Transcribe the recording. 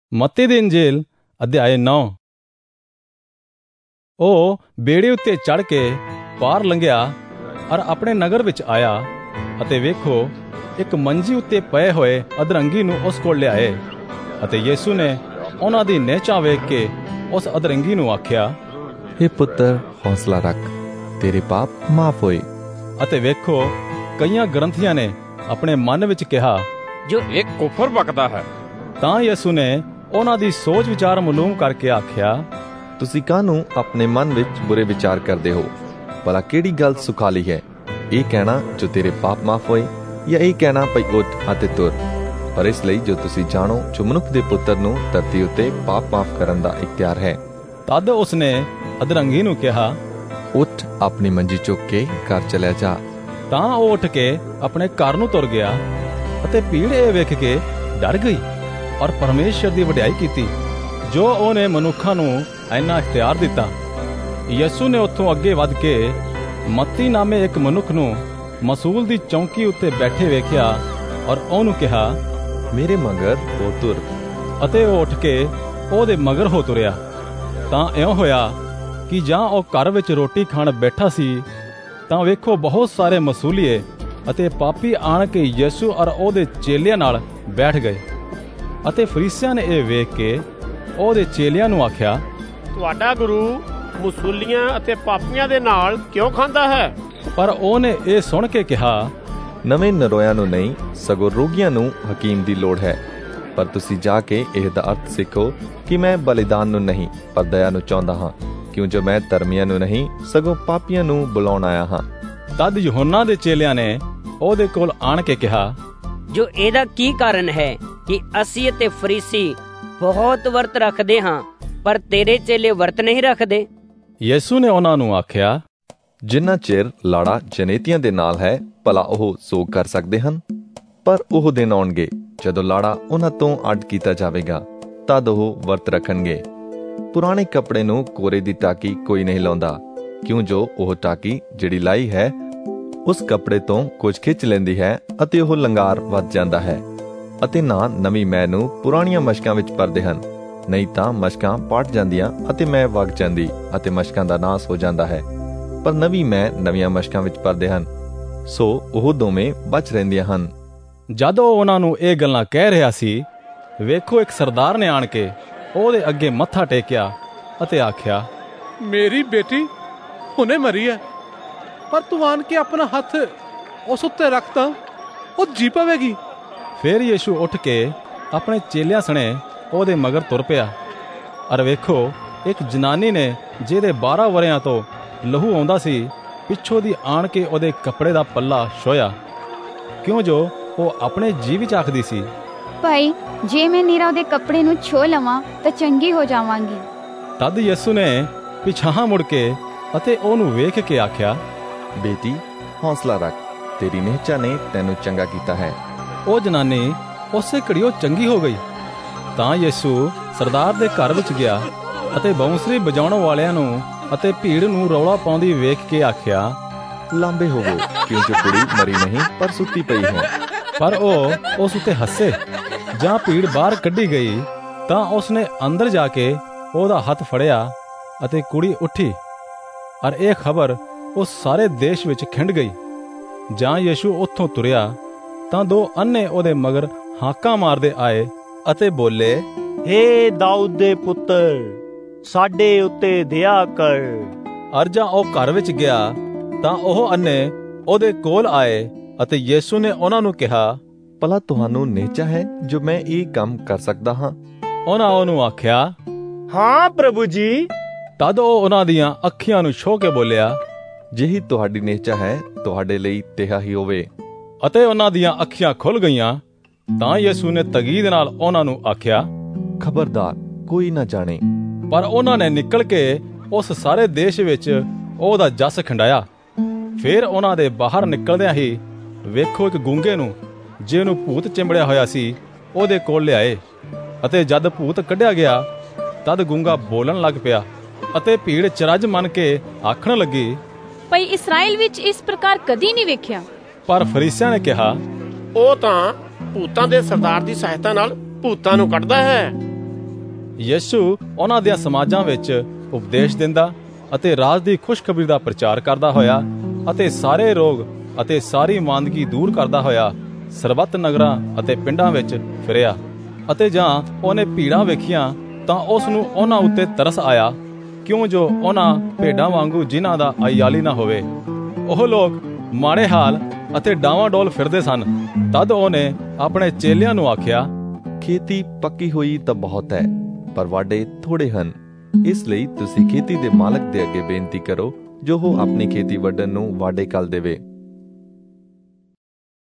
मत्ती दी इंजील अध्याय 9। ਉਹ ਬੇੜੇ ਉੱਤੇ ਚੜ੍ਹ ਕੇ ਪਾਰ ਲੰਘਿਆ ਅਰ ਆਪਣੇ ਨਗਰ ਵਿੱਚ ਆਇਆ ਅਤੇ ਵੇਖੋ ਇੱਕ ਮੰਜੀ ਉੱਤੇ ਪਏ ਹੋਏ ਅਧਰੰਗੀ ਨੂੰ ਉਸ ਕੋਲ ਲਿਆਏ ਅਤੇ ਯਿਸੂ ਨੇ ਉਹਨਾਂ ਦੀ ਨਿਹਚਾ ਵੇਖ ਕੇ ਉਸ ਅਧਰੰਗੀ ਨੂੰ ਆਖਿਆ, हे ਪੁੱਤਰ, ਹੌਸਲਾ ਰੱਖ, ਤੇਰੇ ਪਾਪ ਮਾਫ ਹੋਏ। ਅਤੇ ਵੇਖੋ ਕਈਆਂ ਗ੍ਰੰਥੀਆਂ ਨੇ ਆਪਣੇ ਮਨ ਵਿੱਚ ਕਿਹਾ, ਜੋ ਇਹ ਕੁਫਰ ਬਕਦਾ ਹੈ। ਤਾਂ ਯਿਸੂ ਨੇ ਉਹਨਾਂ ਦੀ ਸੋਚ ਵਿਚਾਰ ਮਾਲੂਮ ਕਰਕੇ ਆਖਿਆ, ਤੁਸੀਂ ਕਾਹਨੂੰ ਆਪਣੇ ਮਨ ਵਿੱਚ ਬੁਰੇ ਵਿਚਾਰ ਕਰਦੇ ਹੋ? ਭਲਾ ਕਿਹੜੀ ਗੱਲ ਸੁਖਾਲੀ ਹੈ, ਇਹ ਕਹਿਣਾ ਜੋ ਤੇਰੇ ਪਾਪ ਮਾਫ ਹੋਏ, ਜਾਂ ਇਹ ਕਹਿਣਾ ਭਈ ਉੱਠ ਅਤੇ ਤੁਰ? ਪਰ ਇਸ ਲਈ ਜੋ ਤੁਸੀਂ ਜਾਣੋ, ਜੋ ਮਨੁੱਖ ਦੇ ਪੁੱਤਰ ਨੂੰ ਧਰਤੀ ਉੱਤੇ ਪਾਪ ਮਾਫ ਕਰਨ ਦਾ ਇਖਤਿਆਰ ਹੈ। ਤਦ ਉਸਨੇ ਅਧਰੰਗੀ ਨੂੰ ਕਿਹਾ, ਉੱਠ, ਆਪਣੀ ਮੰਜੀ ਚੁੱਕ ਕੇ ਘਰ ਚਲਿਆ ਜਾ। ਤਾਂ ਉਹ ਉੱਠ ਕੇ ਆਪਣੇ ਘਰ ਨੂੰ ਤੁਰ ਗਿਆ ਅਤੇ ਭੀੜ ਇਹ ਵੇਖ ਕੇ ਡਰ ਗਈ ਔਰ ਪਰਮੇਸ਼ਰ ਦੀ ਵਡਿਆਈ ਕੀਤੀ ਜੋ ਉਹਨੇ ਮਨੁੱਖਾਂ ਨੂੰ ਇੰਨਾ ਇਖਤਿਆਰ ਦਿੱਤਾ। ਯਿਸੂ ਨੇ ਉੱਥੋਂ ਅੱਗੇ ਵੱਧ ਕੇ ਮੱਤੀ ਨਾਮੇ ਇੱਕ ਮਨੁੱਖ ਨੂੰ ਮਸੂਲ ਦੀ ਚੌਂਕੀ ਉੱਤੇ ਬੈਠੇ ਵੇਖਿਆ ਔਰ ਉਹਨੂੰ ਕਿਹਾ, ਮੇਰੇ ਮਗਰ ਹੋ ਤੁਰ। ਅਤੇ ਉਹ ਉੱਠ ਕੇ ਉਹਦੇ ਮਗਰ ਹੋ ਤੁਰਿਆ। ਤਾਂ ਇਉਂ ਹੋਇਆ ਕਿ ਜਾਂ ਉਹ ਘਰ ਵਿੱਚ ਰੋਟੀ ਖਾਣ ਬੈਠਾ ਸੀ ਤਾਂ ਵੇਖੋ ਬਹੁਤ ਸਾਰੇ ਮਸੂਲੀਏ ਅਤੇ ਪਾਪੀ ਆਣ ਕੇ ਯਿਸੂ ਔਰ ਉਹਦੇ ਚੇਲਿਆਂ ਨਾਲ ਬੈਠ ਗਏ। ਅਤੇ ਫਰੀਸੀਆਂ ਨੇ ਇਹ ਵੇਖ ਕੇ ਉਹਦੇ ਚੇਲਿਆਂ ਨੂੰ ਆਖਿਆ, ਤੁਹਾਡਾ ਗੁਰੂ ਮਸੂਲੀਆਂ ਅਤੇ ਪਾਪੀਆਂ ਦੇ ਨਾਲ ਕਿਉਂ ਖਾਂਦਾ ਹੈ? ਪਰ ਉਹਨੇ ਇਹ ਸੁਣ ਕੇ ਕਿਹਾ, ਨਵੇਂ ਨਰੋਇਆਂ ਨੂੰ ਨਹੀਂ, ਸਗੋਂ ਰੋਗੀਆਂ ਨੂੰ ਹਕੀਮ ਦੀ ਲੋੜ ਹੈ। ਪਰ ਤੁਸੀਂ ਜਾ ਕੇ ਇਹ ਦਾ ਅਰਥ ਸਿੱਖੋ ਕਿ ਮੈਂ ਬਲੀਦਾਨ ਨੂੰ ਨਹੀਂ, ਪਰ ਦਇਆ ਨੂੰ ਚਾਹੁੰਦਾ ਹਾਂ, ਕਿਉਂ ਜੋ ਮੈਂ ਧਰਮੀਆਂ ਨੂੰ ਨਹੀਂ, ਸਗੋਂ ਪਾਪੀਆਂ ਨੂੰ ਬੁਲਾਉਣ ਆਇਆ ਹਾਂ। ਤਦ ਯਹੋਨਾ ਦੇ ਚੇਲਿਆਂ ਨੇ ਉਹਦੇ ਕੋਲ ਆਣ ਕੇ ਕਿਹਾ, ਜੋ ਇਹਦਾ ਕੀ ਕਾਰਨ ਹੈ ਕਿ ਅਸੀਂ ਅਤੇ ਫਰੀਸੀ ਬਹੁਤ ਵਰਤ ਰੱਖਦੇ ਹਾਂ, ਪਰ ਤੇਰੇ ਚੇਲੇ ਵਰਤ ਨਹੀਂ ਰੱਖਦੇ? ਯਿਸੂ ਨੇ ਉਹਨਾਂ ਨੂੰ ਆਖਿਆ, ਜਿੰਨਾ ਚਿਰ ਲਾੜਾ ਜਨੇਤੀਆਂ ਦੇ ਨਾਲ ਹੈ, ਭਲਾ ਉਹ ਸੋਗ ਕਰ ਸਕਦੇ ਹਨ? ਪਰ ਉਹ ਦਿਨ ਆਉਣਗੇ ਜਦੋਂ ਲਾੜਾ ਉਹਨਾਂ ਤੋਂ ਅੱਡ ਕੀਤਾ ਜਾਵੇਗਾ, ਤਦ ਉਹ ਵਰਤ ਰੱਖਣਗੇ। ਪੁਰਾਣੇ ਕੱਪੜੇ ਨੂੰ ਕੋਰੇ ਦੀ ਟਾਕੀ ਕੋਈ ਨਹੀਂ ਲਾਉਂਦਾ, ਕਿਉਂ ਜੋ ਉਹ ਟਾਕੀ ਜਿਹੜੀ ਲਾਈ ਹੈ ਉਸ ਕੱਪੜੇ ਤੋਂ ਕੁਝ ਖਿੱਚ ਲੈਂਦੀ ਹੈ ਅਤੇ ਉਹ ਲੰਗਾਰ ਵੱਧ ਜਾਂਦਾ ਹੈ। ਅਤੇ ਨਾ ਨਵੀਂ ਮੈਅ ਨੂੰ ਪੁਰਾਣੀਆਂ ਮਸ਼ਕਾਂ ਵਿੱਚ ਭਰਦੇ ਹਨ, ਨਹੀਂ ਤਾਂ ਮਸ਼ਕਾਂ ਪਾਟ ਜਾਂਦੀਆਂ ਅਤੇ ਮੈਅ ਵਗ ਜਾਂਦੀ ਅਤੇ ਮਸ਼ਕਾਂ ਦਾ ਨਾਸ ਹੋ ਜਾਂਦਾ ਹੈ। ਪਰ ਨਵੀਂ ਮੈਅ ਨਵੀਆਂ ਮਸ਼ਕਾਂ ਵਿੱਚ ਭਰਦੇ ਹਨ, ਸੋ ਉਹ ਦੋਵੇਂ ਬਚ ਰਹਿੰਦੀਆਂ ਹਨ। ਜਦ ਉਹ ਉਹਨਾਂ ਨੂੰ ਇਹ ਗੱਲਾਂ ਕਹਿ ਰਿਹਾ ਸੀ, ਵੇਖੋ ਇੱਕ ਸਰਦਾਰ ਨੇ ਆਣ ਕੇ ਉਹਦੇ ਅੱਗੇ ਮੱਥਾ ਟੇਕਿਆ ਅਤੇ ਆਖਿਆ, ਮੇਰੀ ਬੇਟੀ ਹੁਣੇ ਮਰੀ ਹੈ, ਪਰ ਤੂੰ ਆਣ ਕੇ ਆਪਣਾ ਹੱਥ ਉਸ ਉੱਤੇ ਰੱਖ ਤਾਂ ਉਹ ਜੀ ਪਵੇਗੀ। ਫਿਰ ਯਿਸੂ ਉੱਠ ਕੇ ਆਪਣੇ ਚੇਲਿਆਂ ਸਣੇ ਉਹਦੇ ਮਗਰ ਤੁਰ ਪਿਆ। ਅਰ ਵੇਖੋ ਇੱਕ ਜਨਾਨੀ ਨੇ ਜਿਹਦੇ 12 ਵਰਿਆਂ ਤੋਂ ਲਹੂ ਆਉਂਦਾ ਸੀ, ਪਿੱਛੋਂ ਦੀ ਆਣ ਕੇ ਉਹਦੇ ਕੱਪੜੇ ਦਾ ਪੱਲਾ ਛੋਇਆ, ਕਿਉਂ ਜੋ ਉਹ ਆਪਣੇ ਜੀ ਵਿੱਚ ਆਖਦੀ ਸੀ, ਭਾਈ, ਜੇ ਮੈਂ ਨੀਰਾ ਉਹਦੇ ਕੱਪੜੇ ਨੂੰ ਛੋ ਲਵਾਂ ਤਾਂ ਚੰਗੀ ਹੋ ਜਾਵਾਂਗੀ। ਤਦ ਯਿਸੂ ਨੇ ਪਿਛਾਂਹ ਮੁੜ ਕੇ ਅਤੇ ਉਹਨੂੰ ਵੇਖ ਕੇ ਆਖਿਆ, ਬੇਟੀ, ਹੌਸਲਾ ਰੱਖ, ਤੇਰੀ ਨਿਹਚਾ ਨੇ ਤੈਨੂੰ ਚੰਗਾ ਕੀਤਾ ਹੈ। ਉਹ ਜਨਾਨੀ ਉਸੇ ਘੜੀਓ ਚੰਗੀ ਹੋ ਗਈ। ਤਾਂ ਯਿਸੂ ਸਰਦਾਰ ਦੇ ਘਰ ਵਿੱਚ ਗਿਆ ਅਤੇ ਬੰਸਰੀ ਵਜਾਉਣ ਵਾਲਿਆਂ ਨੂੰ ਅਤੇ ਭੀੜ ਨੂੰ ਰੌਲਾ ਪਾਉਂਦੀ ਵੇਖ ਕੇ ਆਖਿਆ, ਲਾਂਬੇ ਹੋਵੋ, ਕਿਉਂਕਿ ਕੁੜੀ ਮਰੀ ਨਹੀਂ ਪਰ ਸੁੱਤੀ ਪਈ ਹੈ। ਪਰ ਉਹ ਉਸ ਉੱਤੇ ਹੱਸੇ। ਜਾਂ ਭੀੜ ਬਾਹਰ ਕੱਢੀ ਗਈ ਤਾਂ ਉਸਨੇ ਅੰਦਰ ਜਾ ਕੇ ਉਹਦਾ ਹੱਥ ਫੜਿਆ ਅਤੇ ਕੁੜੀ ਉੱਠੀ। ਅਰ ਇਹ ਖਬਰ ਉਸ ਸਾਰੇ ਦੇਸ਼ ਵਿੱਚ ਖਿੰਡ ਗਈ। ਜਾਂ ਯਿਸੂ ਉੱਥੋਂ ਤੁਰਿਆ ਤਾਂ 2 ਅੰਨੇ ਉਹਦੇ ਮਗਰ ਹਾਕਾਂ ਮਾਰਦੇ ਆਏ ਅਤੇ ਬੋਲੇ, ਹੇ ਦਾਊਦ ਦੇ ਪੁੱਤਰ, ਸਾਡੇ ਉੱਤੇ ਦਇਆ ਕਰ। ਅਰ ਜਾਂ ਉਹ ਘਰ ਵਿੱਚ ਗਿਆ ਤਾਂ ਉਹ ਅੰਨੇ ਉਹਦੇ ਕੋਲ ਆਏ ਅਤੇ ਯਿਸੂ ਨੇ ਉਹਨਾਂ ਨੂੰ ਕਿਹਾ, ਭਲਾ ਤੁਹਾਨੂੰ ਨਿਹਚਾ ਹੈ ਜੋ ਮੈਂ ਇਹ ਕੰਮ ਕਰ ਸਕਦਾ ਹਾਂ? ਉਹਨਾਂ ਉਹਨੂੰ ਆਖਿਆ, ਹਾਂ ਪ੍ਰਭੂ ਜੀ। ਤਦ ਉਹ ਉਹਨਾਂ ਦੀਆਂ ਅੱਖੀਆਂ ਨੂੰ ਛੋਹ ਕੇ ਬੋਲਿਆ, ਜਿਹੀ ਤੁਹਾਡੀ ਨਿਹਚਾ ਹੈ, ਤੁਹਾਡੇ ਲਈ ਤਿਹਾ ਹੀ ਹੋਵੇ। ਅਤੇ ਉਹਨਾਂ ਦੀਆਂ ਅੱਖੀਆਂ ਖੁੱਲ ਗਈਆਂ। ਤਾਂ ਯਿਸੂ ਨੇ ਤਗੀਦ ਨਾਲ ਉਹਨਾਂ ਨੂੰ ਆਖਿਆ, ਖਬਰਦਾਰ, ਕੋਈ ਨਾ ਜਾਣੇ। ਪਰ ਉਹਨਾਂ ਨੇ ਨਿਕਲ ਕੇ ਉਸ ਸਾਰੇ ਦੇਸ਼ ਵਿੱਚ ਉਹਦਾ ਜਸ ਖਿੰਡਾਇਆ। ਫਿਰ ਉਹਨਾਂ ਦੇ ਬਾਹਰ ਨਿਕਲਦਿਆਂ ਹੀ ਵੇਖੋ ਇੱਕ ਗੂੰਗੇ ਨੂੰ, ਜਿਹਨੂੰ ਭੂਤ ਚਿੰਬੜਿਆ ਹੋਇਆ ਸੀ, ਉਹਦੇ ਕੋਲ ਲਿਆਏ। ਅਤੇ ਜਦ ਭੂਤ ਕੱਢਿਆ ਗਿਆ ਤਦ ਗੂੰਗਾ ਬੋਲਣ ਲੱਗ ਪਿਆ ਅਤੇ ਭੀੜ ਚਰਜ ਮੰਨ ਕੇ ਆਖਣ ਲੱਗੀ, ਭਈ ਇਸਰਾਇਲ ਵਿੱਚ ਇਸ ਪ੍ਰਕਾਰ ਕਦੀ ਨਹੀਂ ਵੇਖਿਆ। ਪਰ ਫਰੀਸੀਆਂ ਨੇ ਕਿਹਾ, ਉਹ ਤਾਂ ਭੂਤਾਂ ਦੇ ਸਰਦਾਰ ਦੀ ਸਹਾਇਤਾ ਨਾਲ ਭੂਤਾਂ ਨੂੰ ਕੱਢਦਾ ਹੈ। ਯਿਸੂ ਉਹਨਾਂ ਦੀਆਂ ਸਮਾਜਾਂ ਵਿੱਚ ਉਪਦੇਸ਼ ਦਿੰਦਾ ਅਤੇ ਰਾਜ ਦੀ ਖੁਸ਼ਖਬਰੀ ਦਾ ਪ੍ਰਚਾਰ ਕਰਦਾ ਹੋਇਆ ਅਤੇ ਸਾਰੇ ਰੋਗ ਅਤੇ ਸਾਰੀ ਮਾਂਦਗੀ ਦੂਰ ਕਰਦਾ ਹੋਇਆ ਸਰਬੱਤ ਨਗਰਾਂ ਅਤੇ ਪਿੰਡਾਂ ਵਿੱਚ ਫਿਰਿਆ। ਅਤੇ ਜਾਂ ਉਹਨੇ ਭੀੜਾਂ ਵੇਖੀਆਂ ਤਾਂ ਉਸ ਨੂੰ ਉਹਨਾਂ ਉੱਤੇ ਤਰਸ ਆਇਆ, ਕਿਉਂ ਜੋ ਉਹਨਾਂ ਭੇਡਾਂ ਵਾਂਗੂ ਜਿਨ੍ਹਾਂ ਦਾ ਆਇਆਲੀ ਨਾ ਹੋਵੇ। ਉਹ ਲੋਕ ਮਾੜੇ ਹਾਲ ਅਤੇ ਡਾਵਾਂਡੋਲ ਫਿਰਦੇ ਸਨ। ਤਦ ਉਹਨੇ ਆਪਣੇ ਚੇਲਿਆਂ ਨੂੰ ਆਖਿਆ, ਖੇਤੀ ਪੱਕੀ ਹੋਈ ਤਾਂ ਬਹੁਤ ਹੈ, ਪਰ ਵਾਢੇ ਥੋੜੇ ਹਨ। ਇਸ ਲਈ ਤੁਸੀਂ ਖੇਤੀ ਦੇ ਮਾਲਕ ਦੇ ਅੱਗੇ ਬੇਨਤੀ ਕਰੋ ਜੋ ਉਹ ਆਪਣੀ ਖੇਤੀ ਵੱਢਣ ਨੂੰ ਵਾਢੇ ਘੱਲ ਦੇਵੇ।